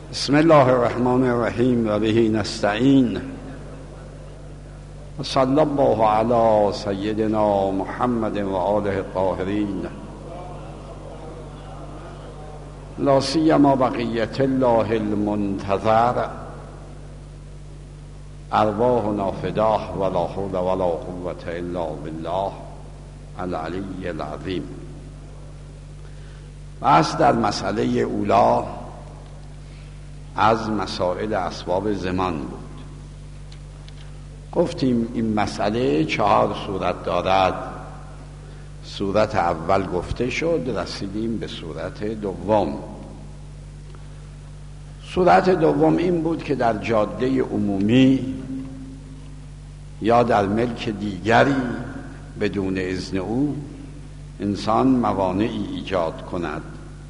بسم الله الرحمن الرحیم و به نستعین و صلی الله علی سیدنا محمد و آله الطاهرین لا سیما بقیة الله المنتظر ارواحنا فداه ولا حول ولا قوة الا بالله العلی العظیم. بس در مسئله اولی از مسائل اسباب زمان بود. گفتیم این مسئله 4 صورت دارد. صورت اول گفته شد، رسیدیم به صورت دوم. صورت دوم این بود که در جاده عمومی یا در ملک دیگری بدون اذن او انسان موانعی ایجاد کند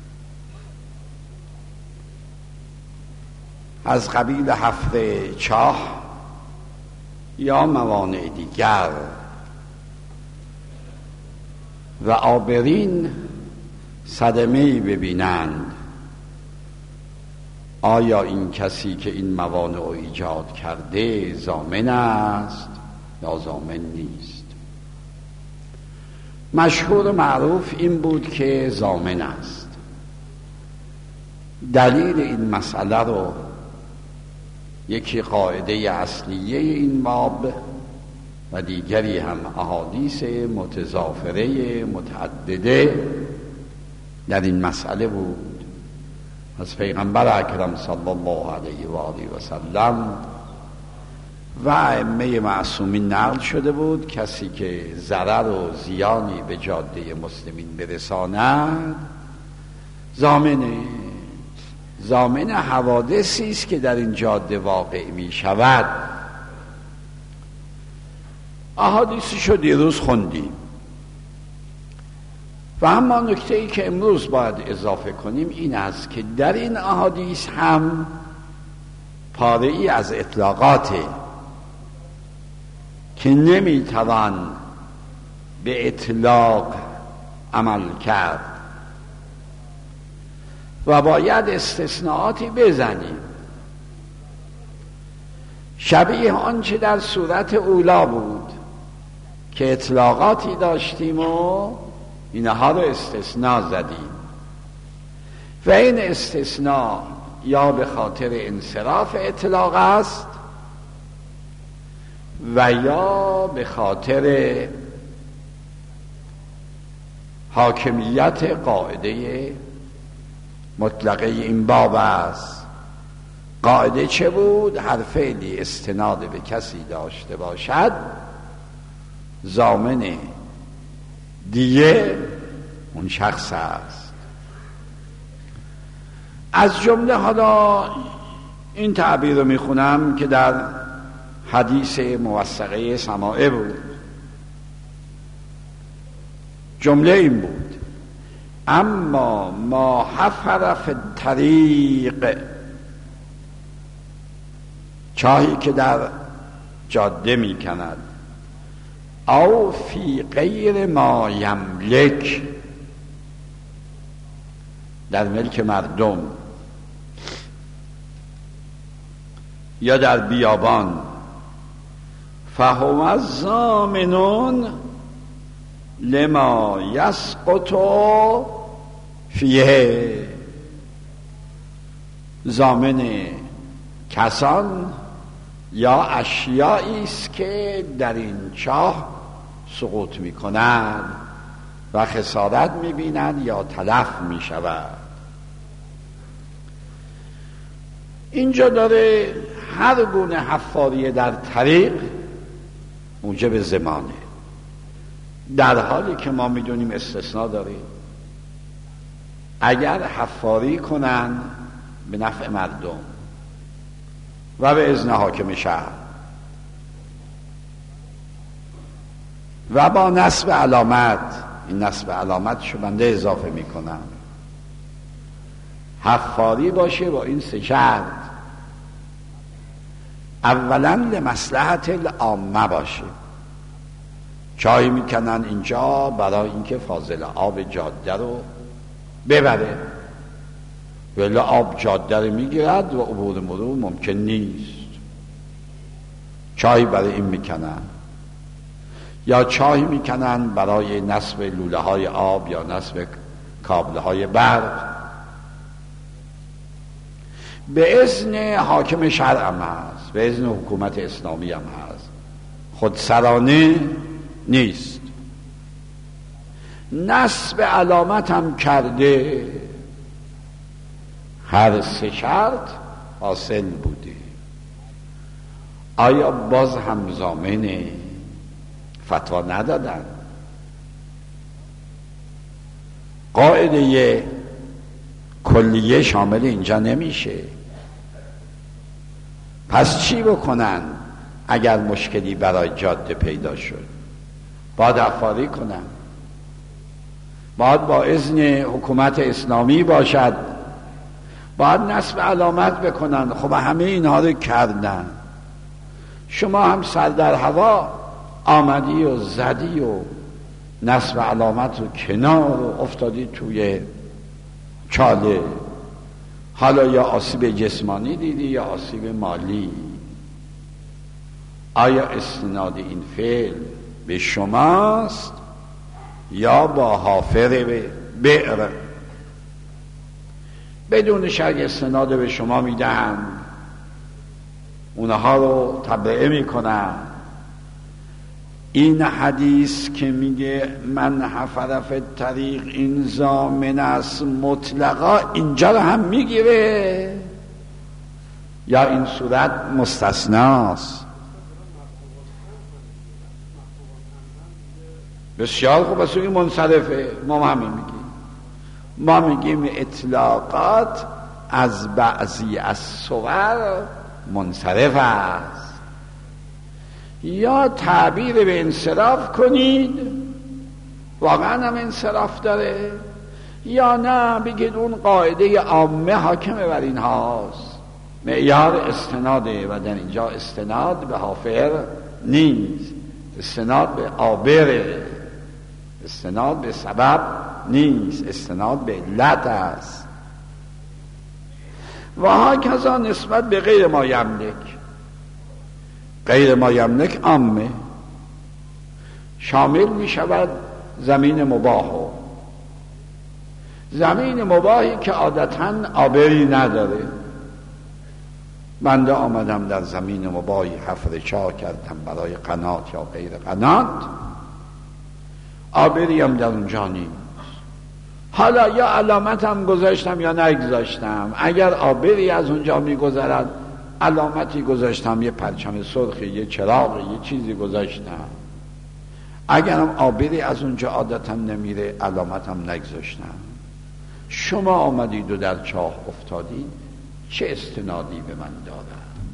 از قبیل حفر چاه یا موانع دیگر و عابرین صدمه‌ای ببینند. آیا این کسی که این موانع رو ایجاد کرده ضامن است یا ضامن نیست؟ مشهور معروف این بود که ضامن است. دلیل این مسئله رو یکی قاعده اصلیه این باب و دیگری هم احادیث متضافره متعدده در این مسئله بود از پیغمبر اکرم صلی الله علیه و آله و سلم و ائمه معصومین نقل شده بود که ضرر و زیانی به جاده مسلمین برساند ضامن حوادثی است که در این جاده واقع می شود. احادیثشو دیروز خوندیم و اما نکته‌ای که امروز باید اضافه کنیم این است که در این احادیث هم پاره‌ای از اطلاقاته که نمیتوان به اطلاق عمل کرد و باید استثناءاتی بزنیم شبیه آنچه در صورت اولا بود که اطلاقاتی داشتیم و اینها رو استثناء زدیم و این استثناء یا به خاطر انصراف اطلاق است و یا به خاطر حاکمیت قاعده مطلقه این باب است. قاعده چه بود؟ هر فعلی استناد به کسی داشته باشد ضامن دیگه اون شخص است. از جمله حالا این تعبیر رو میخونم که در حدیث موثقه سماعه بود. جمله این بود: اما ما حفر فی الطریق، چاهی که در جاده می کند، او فی غیر ما یملک، در ملک مردم یا در بیابان، فهو ضامن لما یسقط فیه، ضامن کسان یا اشیایی است که در این چاه سقوط می‌کنند و خسارت می‌بینند یا تلف می‌شود. اینجا داره هر گونه حفاری در طریق موجب زمانه، در حالی که ما می‌دونیم استثناء داریم. اگر حفاری کنن به نفع مردم و به اذن حاکم شهر و با نصب علامت، این نصب علامت شو بنده اضافه میکنم، حفاری باشه با این 3 شرط: اولا لمصلحت العامه باشه، چای میکنن اینجا برای اینکه فاضل آب جاده رو ببره ولی آب جاده رو میگیرد و عبور مرور ممکن نیست. چای برای این میکنن، یا چای میکنن برای نصب لوله های آب یا نصب کابل های برق. به اذن حاکم شرع هم هست، به اذن حکومت اسلامی هم هست، خودسرانه نیست. نصب علامت هم کرده، هر سه شرط حاصل بوده. آیا باز هم ضامن فتوا ندادن؟ قاعده کلیه شامل اینجا نمیشه. پس چی بکنن اگر مشکلی برای جاده پیدا شد؟ باید افاری کنن، باید با اذن حکومت اسلامی باشد، باید نصب علامت بکنن. خب همه اینها رو کردن، شما هم سر در هوا آمدی و زدی و نصب علامت رو کنار و افتادی توی چاله. حالا یا آسیب جسمانی دیدی یا آسیب مالی. آیا استناد این فعل به شماست یا با حافر بئر؟ بدون شک استناد به شما میدن، اونها رو تبرئه میکنن. این حدیث که میگه من حفر فی الطریق این ضامن است مطلقا، اینجا رو هم میگیره یا این صورت مستثناست؟ بسیار خوب، بس این منصرفه. ما همین میگیم، ما میگیم اطلاقات از بعضی از صور منصرف است. یا تعبیر به انصراف کنید، واقعا هم انصراف داره، یا نه بگید اون قاعده عامه حاکمه بر این هاست، معیار استناده و در اینجا استناد به حافر نیست، استناد به عابره، استناد به سبب نیست، استناد به علت است. و هاکذا نسبت به غیر ما یملک. غیر ما یملک عامه، شامل می شود زمین مباحو، زمین مباحی که عادتاً آبری نداره. بنده آمدم در زمین مباحی حفر چاه کردم برای قنات یا غیر قنات، آبری هم در اونجا نیست. حالا یا علامتم گذاشتم یا نگذاشتم، اگر آبری از اونجا میگذرد علامتی گذاشتم، یه پرچم سرخی، یه چراغ، یه چیزی گذاشتم. اگرم آبری از اونجا عادتاً نمیره علامتم نگذاشتم. شما آمدید و در چاه افتادید، چه استنادی به من دارند؟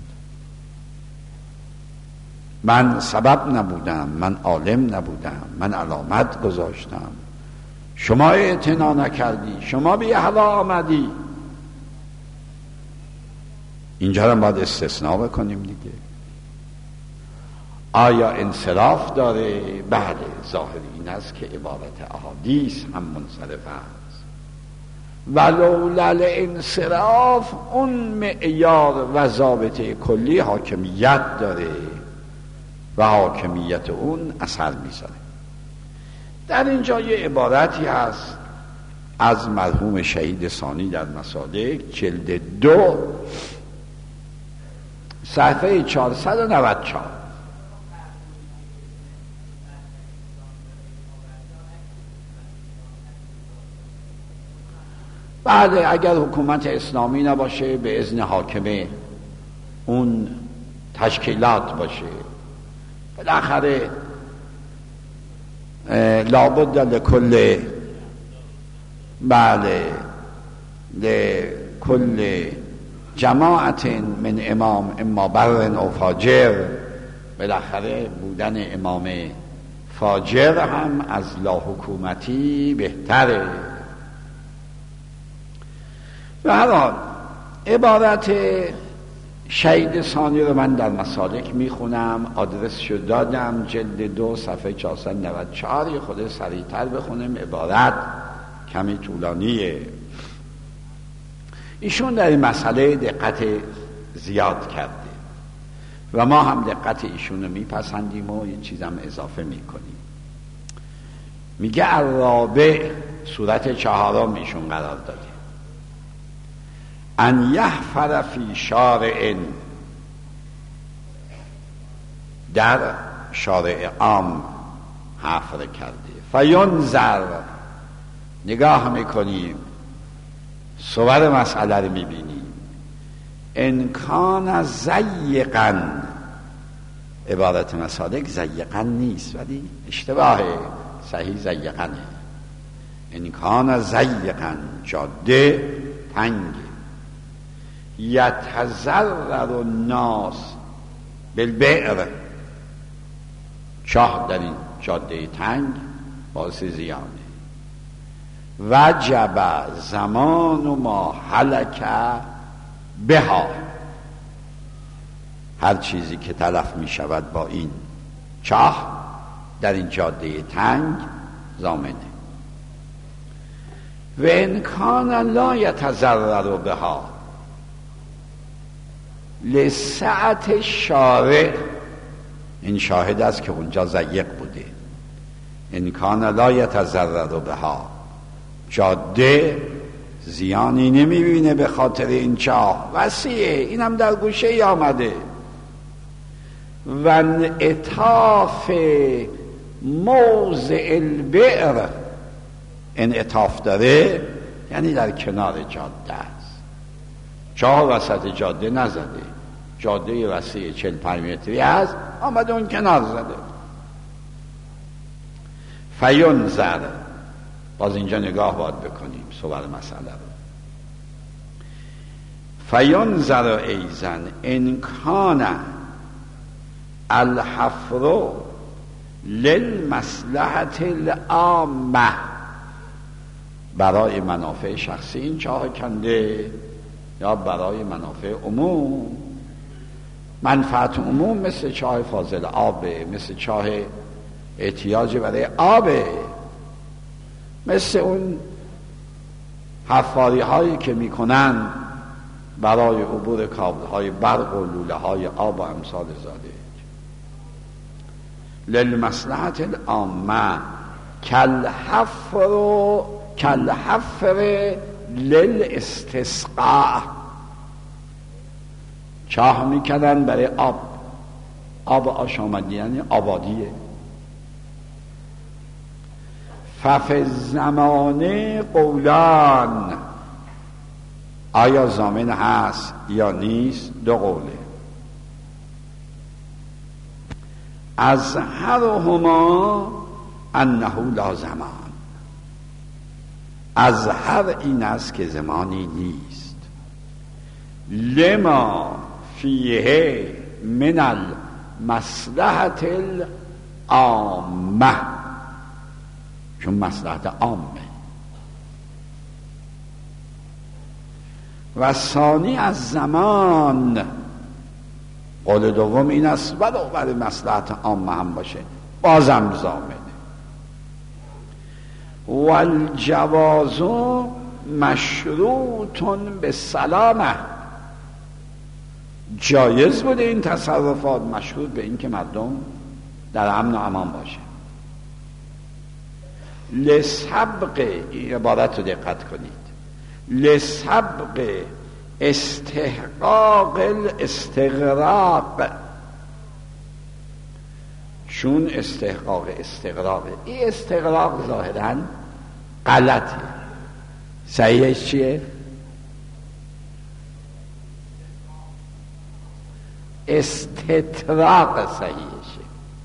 من سبب نبودم، من عالم نبودم، من علامت گذاشتم، شما اعتنا نکردی، شما به هوا آمدی. اینجا رو باید استثناء بکنیم دیگه. آیا انصراف داره؟ بله، ظاهر این است که عبارت احادیث هم منصرف است. ولولا الانصراف اون معیار و ضابطه کلی حاکمیت داره و حاکمیت اون اثر میذاره. در اینجا یه عبارتی هست از مرحوم شهید ثانی در مسالک، جلد 2 صفحه 494. بله، اگر حکومت اسلامی نباشه، به اذن حاکم اون تشکیلات باشه، بالاخره لابد لکل، بله، لکل جماعت من امام اما بر او فاجر، بالاخره بودن امام فاجر هم از لا حکومتی بهتره. و هر حال عبارت شهید ثانی رو من در مسالک میخونم، آدرسشو دادم، جلد 2 صفحه 494. یه خود سریعتر بخونم، عبارت کمی طولانیه. ایشون در این مسئله دقت زیاد کرده و ما هم دقت ایشون رو میپسندیم و یه چیزم اضافه میکنیم. میگه الرابع، صورت 4 ایشون قرار داده، ان یحفر فی شارع، در شارع عام حفر کرده، فینظر، نگاه میکنیم صور مسئله رو میبینیم، ان کان ضیقا، عبارت مسالک ضیقا نیست ولی اشتباهه، صحیح ضیقنه، ان کان ضیقا، جاده تنگ، یتضرر الناس بالبئر، چاه در این جاده تنگ باعث زیانه، وجب زمان و ما هلک بها، هر چیزی که تلف می شود با این چاه در این جاده تنگ ضامنه. و ان کان لا یتضرر بها لسعت شارع، این شاهد است که اونجا ضیق بوده، ان کان لا یتضرر بها، جاده زیانی نمیبینه به خاطر این چاه، وسیعه، اینم در گوشه ای آمده، و انعطاف موضع البئر، انعطاف داره یعنی در کنار جاده است، چاه وسط جاده نزده، جاده وسیع 45 متری است، آمده اون کنار زده. فینظر، باز اینجا نگاه باید بکنیم صور مسئله رو، فینظر ایضا ان کان الحفر للمصلحة العامة، برای منافع شخصی این چاه کنده یا برای منافع عموم، منفعت عموم مثل چاه فاضل آبه، مثل چاه احتیاج برای آبه، مثل اون حفاری هایی که میکنن برای عبور کابل های برق و لوله های آب و امثال ذالک. للمصلحة العامة کالحفر للاستسقاء، چاه میکنن برای آب آشامدی، یعنی آبادیه. ففی الزمان قولان، آیا ضامن هست یا نیست؟ 2 قوله. اظهرهما انه لا زمان، اظهر این است که زمانی نیست، لما فیه من المصلحة العامة، چون مصلحت عامه. و ثانی از زمان، قول دوم این است ولو برای مصلحت عامه هم باشه بازم ضامنه. والجواز مشروط بالسلامه، جایز بوده این تصرفات مشروط به این که مردم در امن و امان باشه. لسبق، این عبارت رو دقت کنید، لسبق استحقاق الاستغراق، چون استحقاق استغراقه، این استغراق ظاهراً غلطه، صحیحش چیه؟ استطراق صحیحشه.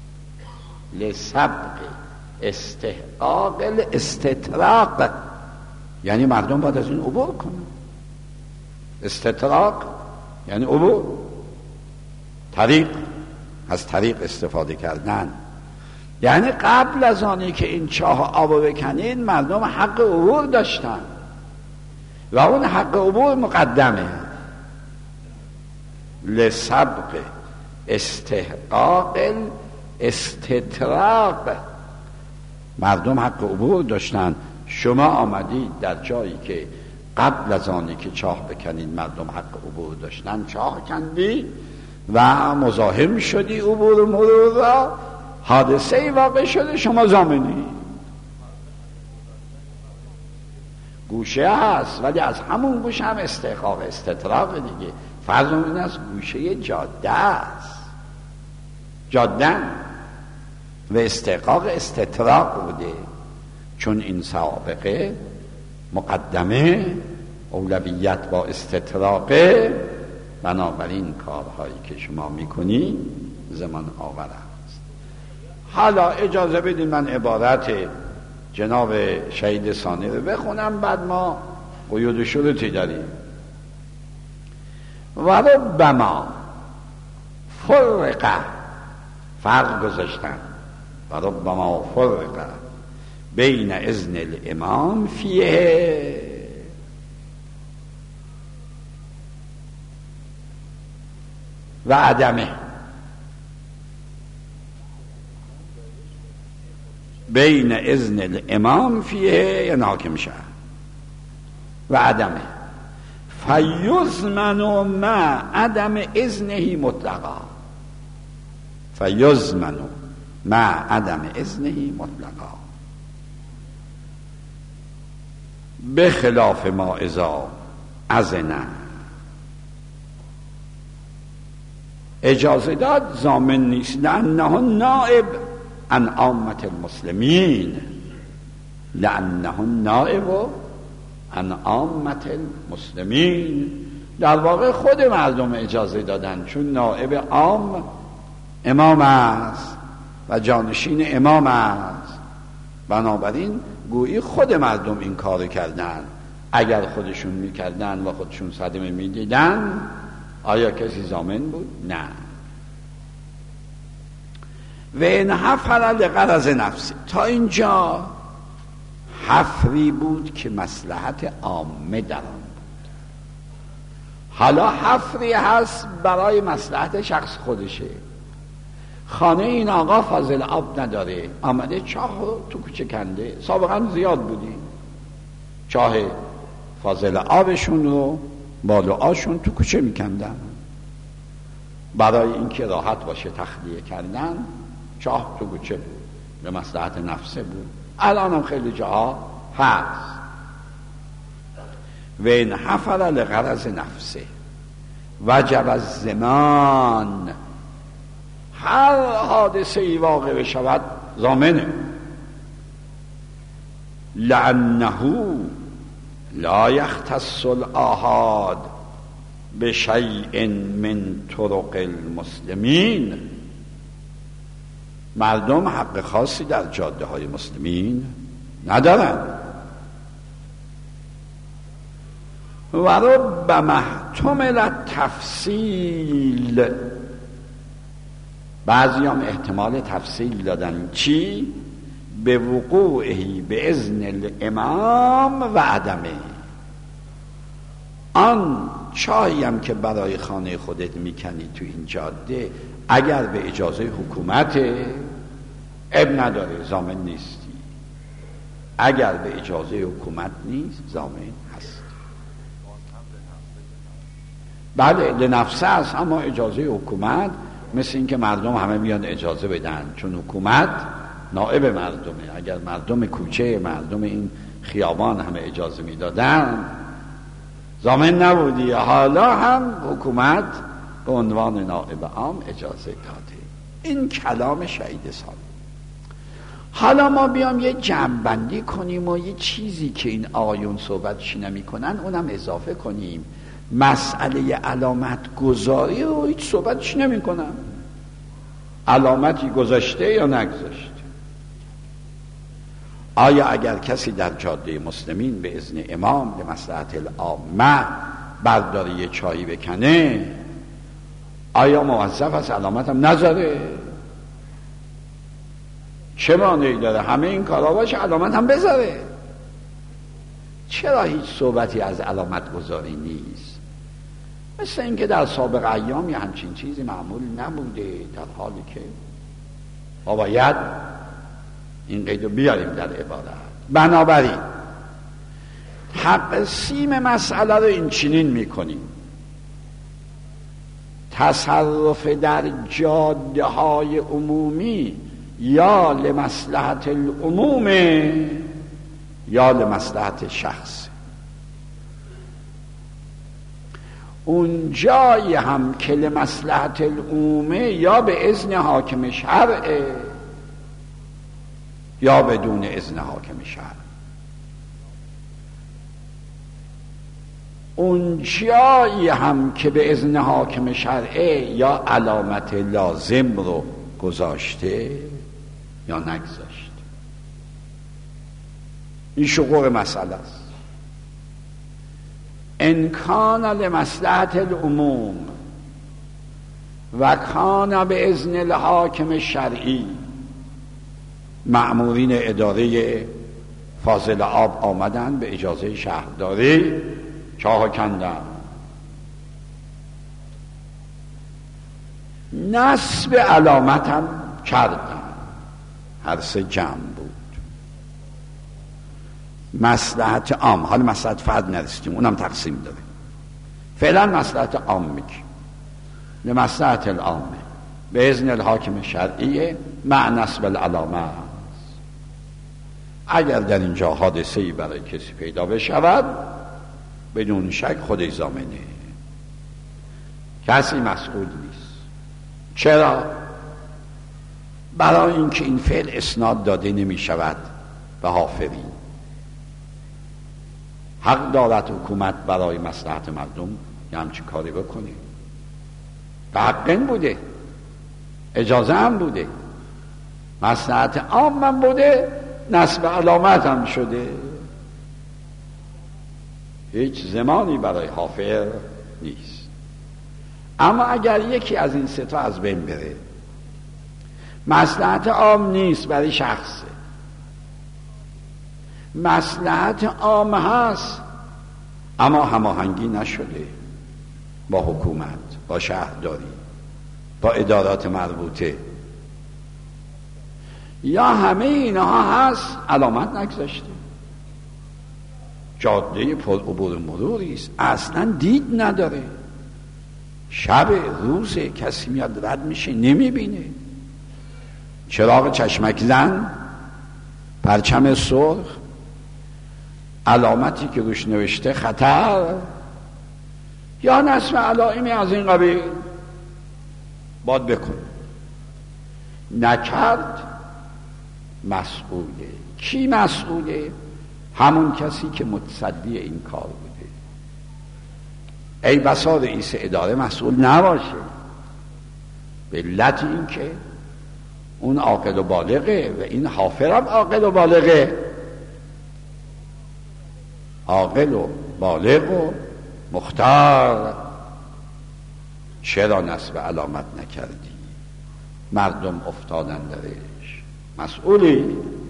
لسبق استحقاق الاستطراق، یعنی مردم باید از این عبور کنن. استطراق یعنی عبور، طریق، از طریق استفاده کردن، یعنی قبل از آنی که این چاه آب بکنین مردم حق عبور داشتن و اون حق عبور مقدمه. لسبق استحقاق استطراق، مردم حق عبور داشتن، شما آمدید در جایی که قبل از آنی که چاه بکنید مردم حق عبور داشتن، چاه کندی و مزاحم شدی عبور و مرور را، حادثه ای واقع شده، شما ضامنی. گوشه هست ولی از همون گوشه هم استحقاق استطراق دیگه. فرض این است گوشه جاده است، جاده و استحقاق استطراق بوده، چون این سابقه مقدمه اولویت با استطراقه، بنابراین کارهایی که شما میکنی زمان آور است. حالا اجازه بدین من عبارت جناب شهید ثانی رو بخونم، بعد ما قیود شروطی داریم. و ربما فرق گذاشتن، و ربما فرق بین اذن الامام فیه و عدمه، بین اذن الامام فیه یا حاکم شهر و عدمه، فیزمن مع عدم اذنه مطلقا، فیزمن مع عدم اذنه مطلقا، بخلاف ما اذا اذن. اجازه داد ضامن نیست، لانه نائب عن عامة المسلمین، لانه نائب عن عامة المسلمین. در واقع خود مردم اجازه دادن، چون نائب عام امام است و جانشین امام است، بنابراین گویی خود مردم این کار کردن. اگر خودشون میکردن و خودشون صدمه میدیدن آیا کسی ضامن بود؟ نه. و این حفر لغرض نفسی، تا اینجا حفری بود که مصلحت عامه در آن بود. حالا حفری هست برای مصلحت شخص خودشه. خانه این آقا فاضل آب نداره، آمده چاه رو تو کوچه کنده، سابقا زیاد بودی، چاه فاضل آبشون رو بالوآشون تو کوچه میکندن، برای اینکه راحت باشه تخلیه کردن چاه تو کوچه بود، به مصلحت نفسه بود. الان هم خیلی جاها هست. و این حفر لغرض نفسه وجب الضمان، هر حادثه ای واقع بشود ضامنه، لانه لا یختص الاحاد بشیء من طرق المسلمین. مردم حق خاصی در جاده های مسلمین ندارن. و ربما احتمل تفصیل، بعضی هم احتمال تفصیل دادن، چی؟ به وقوعی به اذن الامام و عدمه. آن چاهی هم که برای خانه خودت میکنی تو این جاده، اگر به اجازه حکومت اب نداره، ضامن نیستی. اگر به اجازه حکومت نیست ضامن هست. بله لنفسه است، اما اجازه حکومت مثل این که مردم همه بیان اجازه بدن، چون حکومت نائب مردمه. اگر مردم کوچه، مردم این خیابان همه اجازه میدادن ضامن نبودی. حالا هم حکومت به عنوان نائب عام اجازه داده. این کلام شهید ثانی. حالا ما بیام یه جمع‌بندی کنیم و یه چیزی که این آقایون صحبتش نمی‌کنن اونم اضافه کنیم. مسئله علامت گذاری رو هیچ صحبتش نمی‌کنن. علامتی گذاشته یا نگذاشته. آیا اگر کسی در جاده مسلمین به اذن امام به مصلحت العامه برداره یه چایی بکنه، آیا موظف است علامت هم نذاره؟ چه مانعی داره؟ همه این کارا باشه علامت هم بذاره. چرا هیچ صحبتی از علامت گذاری نیست؟ مثل اینکه در سابق ایام یه همچین چیزی معمول نبوده، در حالی که ما باید این قیدو بیاریم در عبارت. بنابراین تقسیم مسئله رو این چنین میکنیم: تصرف در جاده های عمومی یا لمصلحت العموم یا لمصلحت شخص. اون جایی هم که لمصلحت العموم یا به اذن حاکم شرع یا بدون اذن حاکم شرع. اون جایی هم که به اذن حاکم شرعه یا علامت لازم رو گذاشته یا نگذاشته. این شقوق مسئله است. ان کان لمصلحت العموم و کان به اذن الحاکم شرعی، مأمورین اداره فاضل آب آمدن به اجازه شهرداری چاه کندن، نصب علامت هم کردن. هر سه جمع بود. مصلحت عام، حالا مصلحت فرد نرسیدیم، اونم تقسیم داره. فعلا مصلحت عام میگیم. لمصلحت العامه به اذن الحاکم شرعی مع نصب العلامه است. اگر در اینجا حادثه‌ای برای کسی پیدا بشود، بدون شک خودش ضامنه، کسی مسئول نیست. چرا؟ برای اینکه این فعل اسناد داده نمی شود به حافظی. حق دارد حکومت برای مصلحت مردم یه همچین کاری بکنه. به حق بوده، اجازه هم بوده، مصلحت عام هم بوده، نصب علامت هم شده. هیچ زمانی برای حافظ نیست. اما اگر یکی از این سه تا از بین بره، مصلحت عام نیست، برای شخصه، مصلحت عام هست اما هماهنگی نشده با حکومت، با شهرداری، با ادارات مربوطه، یا همه اینها هست علامت نگذاشته، جاده پر عبور مروری است، اصلا دید نداره، شب روز کسی میاد رد میشه نمیبینه، چراغ چشمک زن، پرچم سرخ، علامتی که روش نوشته خطر یا نصب علائمی از این قبیل، باید بکن. نکرد مسئوله. کی مسئوله؟ همون کسی که متصدی این کار بوده. ای بسا رئیس اداره مسئول نباشه، به علت این که اون عاقل و بالغه و این حافظ هم عاقل و بالغه، عاقل و بالغ و مختار. چرا نصب علامت نکردی؟ مردم افتادن درش، مسئولی.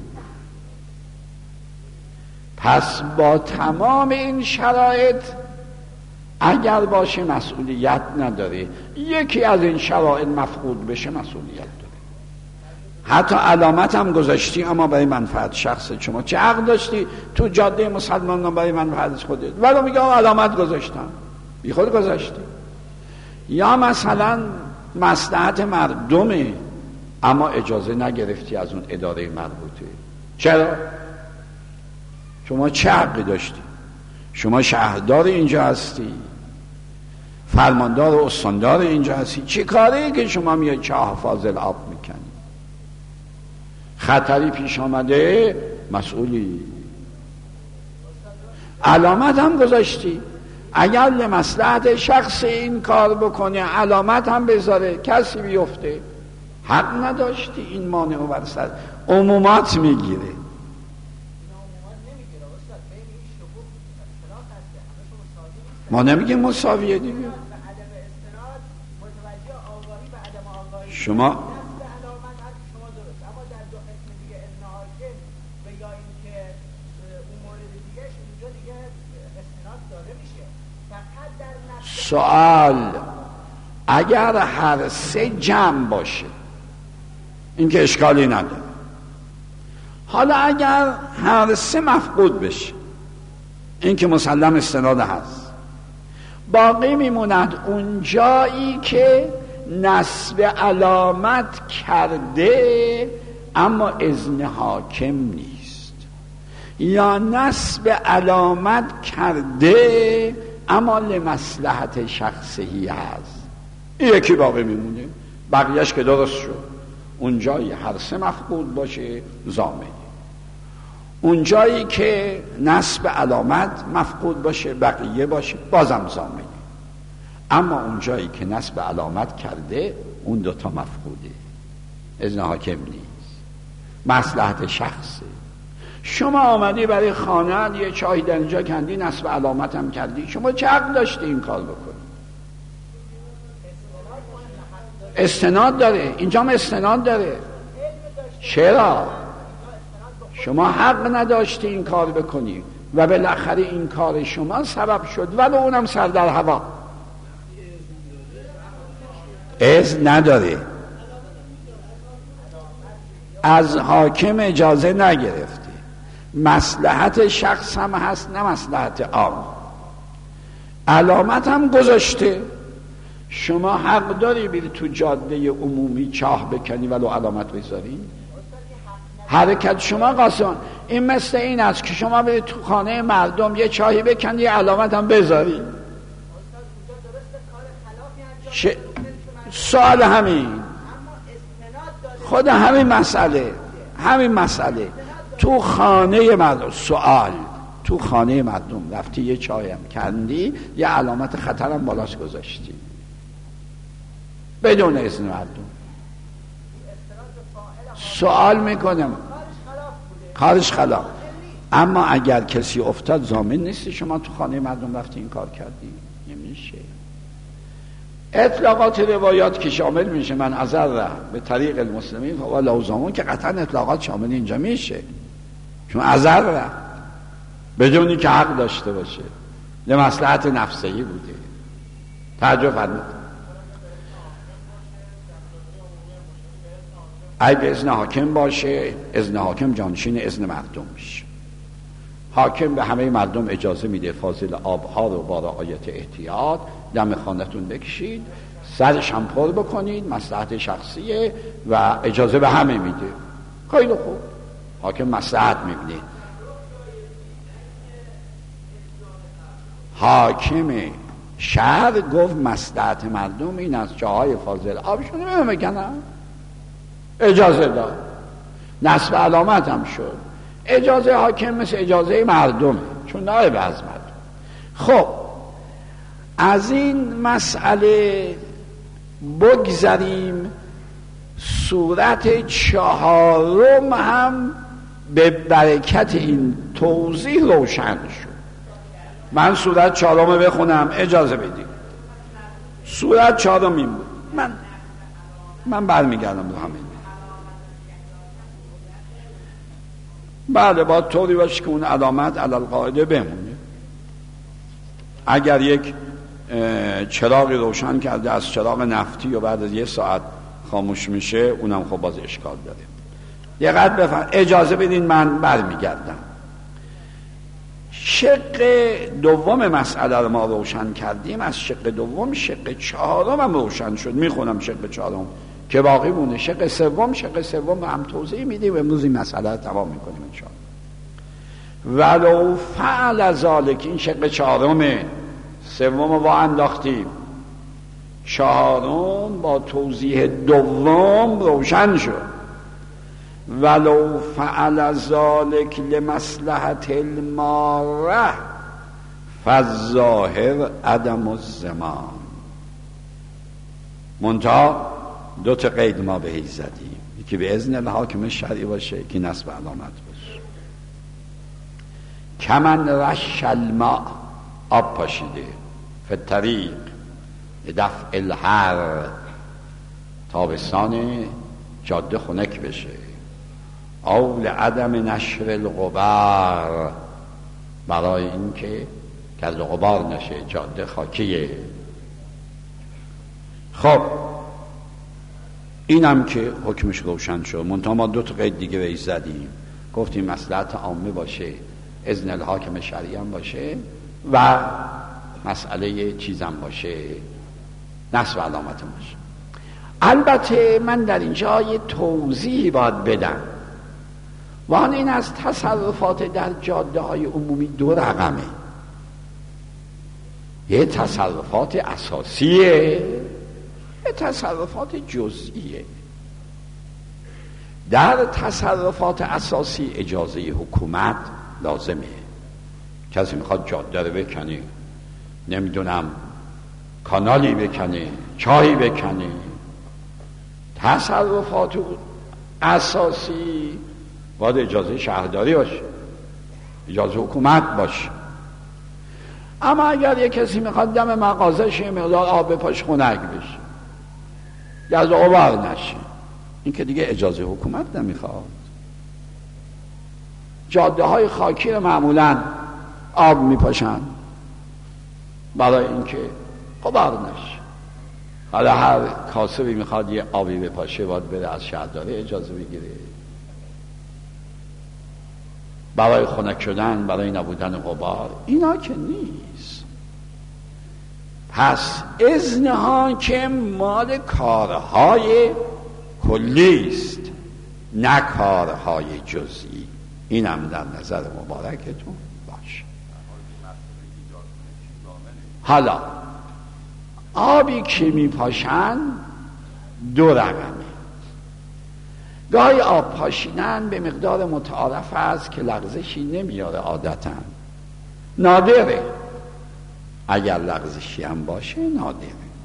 پس با تمام این شرایط اگر باشه مسئولیت نداره. یکی از این شرایط مفقود بشه مسئولیت داره. حتی علامت هم گذاشتی اما برای منفعت شخص شما. چه حق داشتی تو جاده مسلمانان برای منفعت خودت؟ ولی میگه علامت گذاشتم، بی خود گذاشتی. یا مثلا مصلحت مردمه اما اجازه نگرفتی از اون اداره مربوطه. چرا؟ شما چه حقی داشتی؟ شما شهردار اینجا هستی، فرماندار و استاندار اینجا هستی، چه کاری که شما میای چاه فاضل آب میکنی؟ خطری پیش آمده، مسئولی. علامت هم گذاشتی، اگر لمصلحت شخص این کار بکنه علامت هم بذاره، کسی بیفته، حق نداشتی این مانع و برسد. عمومات میگیره. ما نمیگیم مساویه دیگه. شما سوال، اگر هر سه جمع باشه این که اشکالی نداره. حالا اگر هر سه مفقود بشه، این که مسلم استناد هست. باقی میموند اون جایی که نصب علامت کرده اما اذن حاکم نیست، یا نصب علامت کرده اما لمصلحت شخصی هست. این یکی باقی میمونه، بقیهش که درست شد. اون جایی هر سه مفقود باشه ضامنه، اون جایی که نصب علامت مفقود باشه بقیه باشه بازم ضامنه، اما اون جایی که نصب علامت کرده اون دوتا مفقوده، اذن حاکم نیست، مصلحت شخصه. شما آمدی برای خانه یه چای در اینجا کندی، نصب علامت هم کردی، شما چه حق داشتی این کار بکنی؟ استناد داره، اینجا هم استناد داره. چرا؟ شما حق نداشتی این کار بکنی و بالاخره این کار شما سبب شد ولو اونم سر در هوا. اذن نداره، از حاکم اجازه نگرفته، مصلحت شخص هم هست نه مصلحت عام. علامت هم گذاشته، شما حق داری بری تو جاده عمومی چاه بکنی ولو علامت بذاری؟ حرکت شما قاسم. این مثل این است که شما بری تو خانه مردم یه چاهی بکنی یه علامت هم بذاری. سوال همین، خود همین مسئله تو خانه مردم، سوال تو خانه مردم رفتی یه چای هم کندی یه علامت خطر هم بالاش گذاشتی بدون اذن مردم. سوال میکنم کارش خلاف، اما اگر کسی افتاد ضامن نیستی شما تو خانه مردم رفتی این کار کردی؟ نمیشه. اطلاقات روایات که شامل میشه من عذر به طریق المسلمین و لوزامون که قطعا اطلاقات شامل اینجا میشه، چون عذر بدونی که حق داشته باشه لمصلحت نفسه‌ای بوده. تعجب فرمود. اگه اذن حاکم باشه، اذن حاکم جانشین اذن مردم میشه. حاکم به همه مردم اجازه میده فاضل آبها رو با رعایت احتیاط دم خانتون بکشید، سرش هم پر بکنید، مصلحت شخصیه و اجازه به همه میده. خیلی خوب، حاکم مصلحت میبینه. حاکم شهر گفت مصلحت مردم این از جاهای فاضل آبشون رو بکنن، اجازه داد، نصب علامت هم شد. اجازه حاکم مثل اجازه مردمه چون نایب از مردم. خب از این مسئله بگذریم. صورت چهارم هم به برکت این توضیح روشن شد. من صورت چهارم بخونم، اجازه بدید. صورت چهارم این بود. من برمیگردم رو همین. بله باید طوری باشه که اون علامت علی القاعده بمونه. اگر یک چراغی روشن کرده از چراغ نفتی و بعد از 1 ساعت خاموش میشه اونم خب باز اشکال داره. دقت بفرمایید، اجازه بدین من برمیگردم. شق دوم مسئله رو ما روشن کردیم، از شق دوم شق چهارم هم روشن شد. میخونم شق چهارم که باقی مونه. شق سوم هم توضیح میدیم. امروز این مسئله رو تمام میکنیم انشاءالله. ولو فعل ذالک، این شق چهارمه، سوم رو با انداختیم، چهارم با توضیح دوم روشن شد. ولو فعل ذالک لمصلحت الماره فالظاهر عدم الزمان. منتها 2 قید ما بهش زدیم، یکی به اذن الحاکم شرعی باشه که نصب علامت باشه. کمن رش الماء، آب پاشیده، فی الطریق دفع الحر، تابستان جاده خنک بشه، او لعدم نشر الغبار، برای این که گرد غبار نشه، جاده خاکیه. خب اینم که حکمش روشن شد. منتها ما 2 قید دیگه بهش زدیم، گفتیم مصلحت عامه باشه اذن الحاکم شرعی هم باشه و مسئله چیزم باشه، نصب علامت باشه. البته من در اینجا یه توضیحی باید بدم و آن این از تصرفات در جاده های عمومی دو رقمه. یه تصرفات اساسیه، یه تصرفات جزئیه. در تصرفات اساسی اجازه حکومت لازمه. کسی میخواد جاده رو بکنه، نمیدونم کانالی بکنه، چاهی بکنه، تصرفات اساسی باید اجازه شهرداری باشه، اجازه حکومت باشه. اما اگر یک کسی میخواد دم مغازه‌ش یه مقدار آب بپاش خنک بشه، گرد آور نشه، این که دیگه اجازه حکومت نمیخواد. جاده های خاکی رو معمولا آب میپاشن برای اینکه غبار نشه. حالا هر کاسبی میخواد یه آبی بپاشه باید بره از شهرداری اجازه بگیره. برای خنک شدن، برای نبودن غبار، اینا که نیست. پس اذن حاکم مال کارهای کلی است، نه کارهای جزئی. اینم در نظر مبارکتون باشه. حالا آبی که میپاشن دو رقمه. گاهی آب پاشیدن به مقدار متعارف است که لغزشی نمیاره، عادتا نادره. اگر لغزشی هم باشه نادره،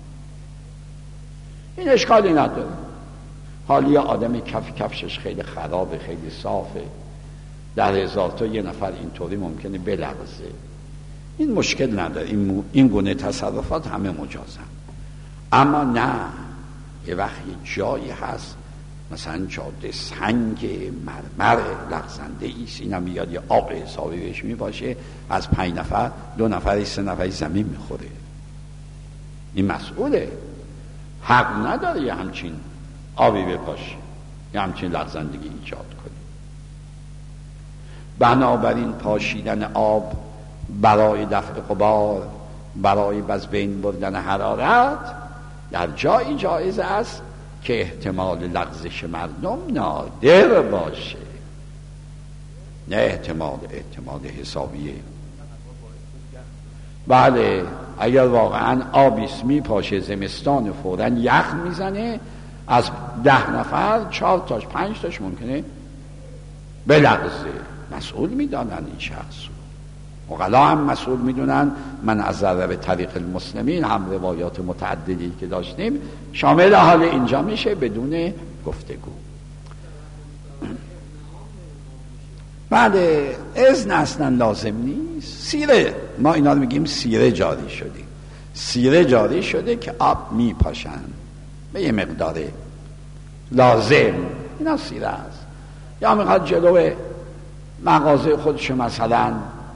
این اشکالی نداره. حالا یه آدم کفشش خیلی خرابه، خیلی صافه، در 1000 تا یه نفر اینطوری ممکنه بلغزه، این مشکل نداره. این گونه تصرفات همه مجازن. اما نه، یه وقت یه جایی هست مثلا جاده سنگ مرمر لغزنده ایست، اینم بیاد یه آب حسابی بهش میپاشه، از 5 نفر 2 نفری 3 نفری زمین میخوره. این مسئوله، حق نداره یه همچین آبی بپاشه، یه همچین لغزندگی ایجاد کنه. بنابراین پاشیدن آب برای دفع غبار، برای از بین بردن حرارت، در جایی جایز است که احتمال لغزش مردم نادر باشه، نه احتمال حسابیه. بله، اگر واقعا آبیس میپاشه زمستان فوراً یخ میزنه، از 10 نفر 4 تاش 5 تاش ممکنه بلغزه. مسئول میدانن این شخص، عقلا هم مسئول میدونن. من از ضرب طریق المسلمین هم روایات متعددی که داشتیم شامل حال اینجا میشه بدون گفتگو. بله، اذن اصلا لازم نیست. سیره، ما اینا رو میگیم سیره جاری شده. سیره جاری شده که آب میپاشن به یه مقدار لازم، اینا سیره است. یا میخواد جلو مغازه خودش مثلا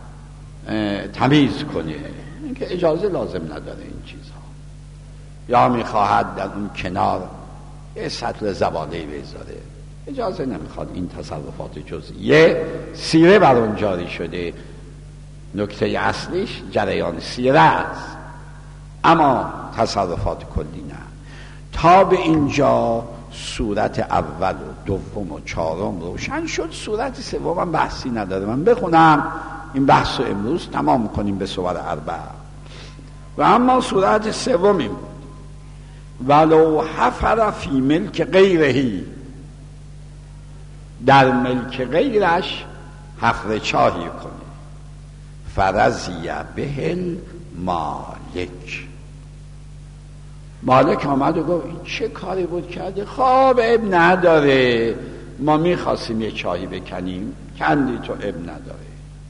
تمیز کنه، این که اجازه لازم نداره این چیزها. یا میخواهد در اون کنار یه سطل زباله بذاره، اجازه نمیخواد. این تصرفات جزئیه سیره بر اون جاری شده. نکته اصلیش جریان سیره است، اما تصرفات کلی نه. تا به اینجا صورت اول و دوم و چهارم روشن شد. صورت سوم هم بحثی نداره، من بخونم این بحث رو امروز تمام کنیم به صور 4. و اما صورت سوم این بود: ولو حفر فی ملک غیرهی، در ملک غیرش حفر چاهی کنه، فرضی به المالک. مالک آمد و گفت این چه کاری بود کرده؟ خب اب نداره، ما میخواستیم یه چاهی بکنیم، کندی تو اب نداره.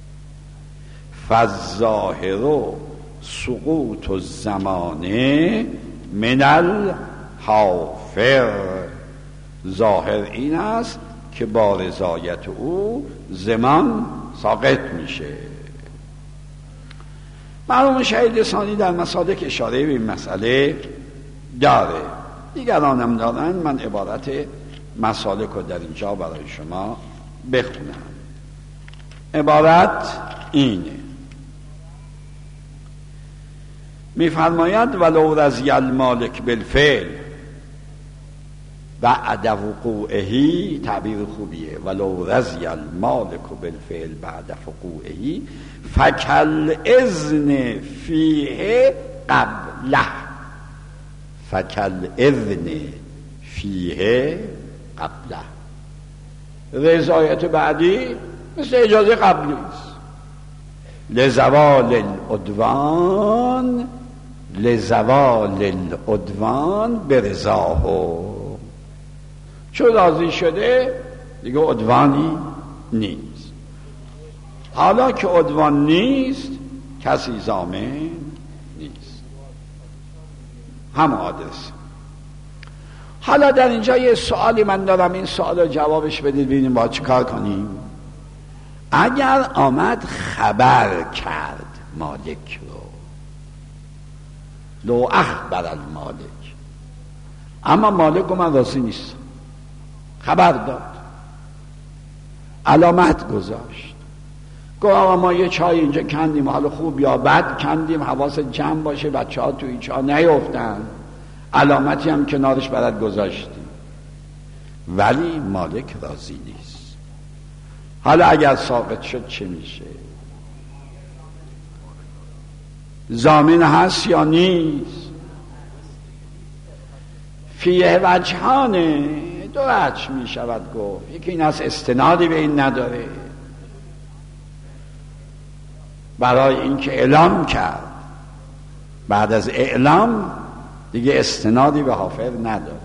فالظاهر سقوط الزمانه من الحافر، ظاهر این است که با رضایت او زمان ساقط میشه. مرحوم شهید ثانی در مسالک اشاره به این مسئله داره، دیگران هم دارن. من عبارت مسالک رو در اینجا برای شما بخونم. عبارت اینه، میفرماید ولو رضی المالک بالفعل بعد وقوعه، تعبیر خوبیه، ولو رضی المالک بالفعل بعد وقوعه فکل اذن فیه قبله، فکل اذن فیه قبله. رضایت بعدی مثل اجازه قبلی است. لزوال العدوان، لزوال العدوان برضاه، چون راضی شده دیگه عدوانی نیست. حالا که عدوان نیست کسی ضامن نیست. هم آدرس. حالا در اینجا یه سوالی من دارم، این سوال رو جوابش بدید ببینیم با چه کار کنیم. اگر آمد خبر کرد مالک رو، لو اخبر المالک، اما مالک رو من راضی نیست، خبر داد، علامت گذاشت، گفت آقا ما یه چای اینجا کندیم، حالا خوب یا بد کندیم، حواست جمع باشه بچه ها توی چا نیفتن، علامتی هم کنارش برات گذاشتیم، ولی مالک راضی نیست. حالا اگر ساقط شد چه میشه؟ ضامن هست یا نیست؟ فیه وجهانه، دو وجه می شود گفت. یکی این است استنادی به این نداره، برای اینکه اعلام کرد، بعد از اعلام دیگه استنادی به حافظ نداره،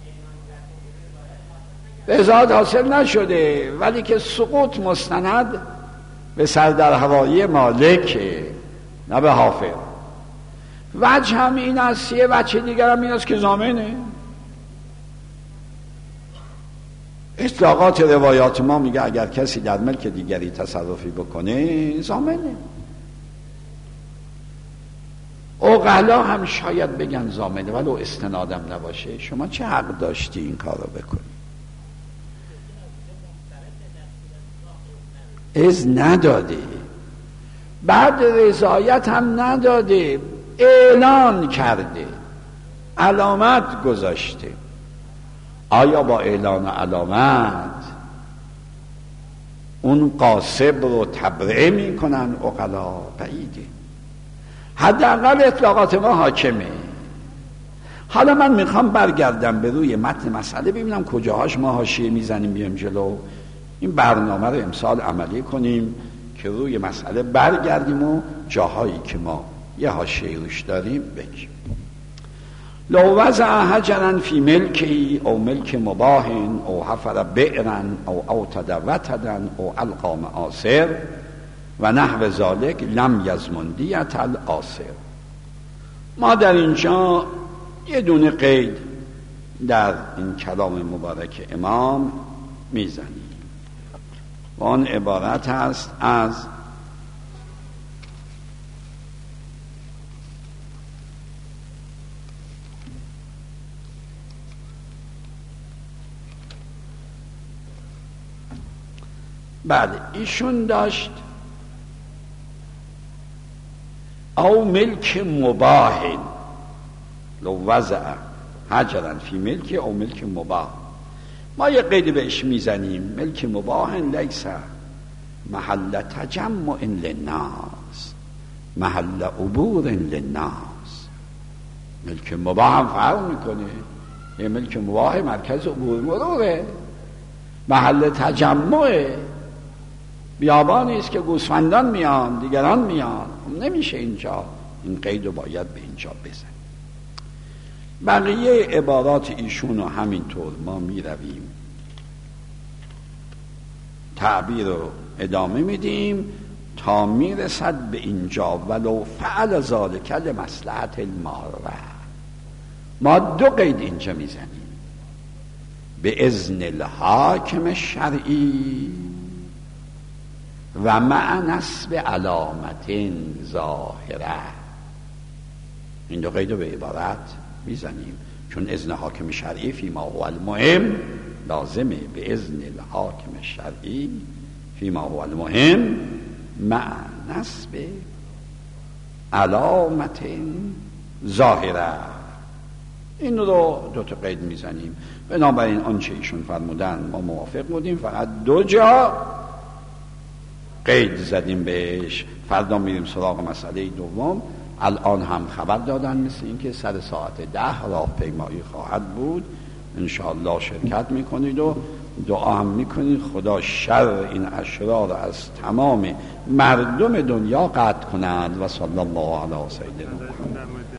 رضایت حاصل نشده، ولی که سقوط مستند به سردر هوایی مالکه نه به حافظ. وجه هم این است، یه وجه دیگر هم این است که ضامنه. اطلاقات روایات ما میگه اگر کسی در ملک دیگری تصرفی بکنه ضامنه. عقلا هم شاید بگن ضامنه ولو استنادم نباشه. شما چه حق داشتی این کار رو بکنی؟ اذن نداده، بعد رضایت هم نداده، اعلان کرده، علامت گذاشته. آیا با اعلان علامت اون قاصب رو تبرئه میکنن عقلا؟ بعیده. حداقل اطلاقات ما حاکمه. حالا من میخوام برگردم به روی متن مسئله، ببینم کجاهاش ما حاشیه میزنیم بیام جلو. این برنامه رو امسال عملی کنیم که روی مسئله برگردیم و جاهایی که ما یه حاشیه روش داریم بگیم. لو وضع حجرا فی ملکی او ملک مباح او حفر بئرا او اوتد وتدا او القا معاصر و نحو ذالک لم یضمن دیت العاصر. ما در اینجا یه دونه قید در این کلام مبارک امام میزنیم و آن عبارت هست از بله ایشون داشت او ملک مباح، لو وضع حجرا فی ملک او ملک مباح. ما یه قیدی بهش میزنیم، ملک مباح لیس محل تجمع للناس محل عبور للناس. ملک مباح هم فرق میکنه، یه ملک مباح مرکز عبور مروره، محل تجمعه، بیابانی است که گوسفندان میان دیگران میان، نمیشه اینجا این قید رو باید به اینجا بزن. بقیه عبارات ایشون رو همینطور ما میرویم تعبیر رو ادامه میدیم تا میرسد به اینجا ولو فعل ذالک لمصلحت الماروه. ما دو قید اینجا میزنیم، به اذن الحاکم شرعی و مع نصب علامت ظاهره. این دو قید رو به عبارت میزنیم چون اذن حاکم شرعی فی ما هو المهم لازمه به اذن الحاکم شرعی فیما هو المهم مع نصب علامت ظاهره. این رو دو تا قید میزنیم. بنابراین آنچه ایشون فرمودن ما موافق بودیم، فقط 2 جا قید زدیم بهش. فردا میریم سراغ مسئله دوم. الان هم خبر دادن مثل این که سر ساعت 10 راهپیمایی خواهد بود. انشاءالله شرکت میکنید و دعا هم میکنید خدا شر این اشرار از تمام مردم دنیا قطع کند. و صلی الله علی سیدنا محمد.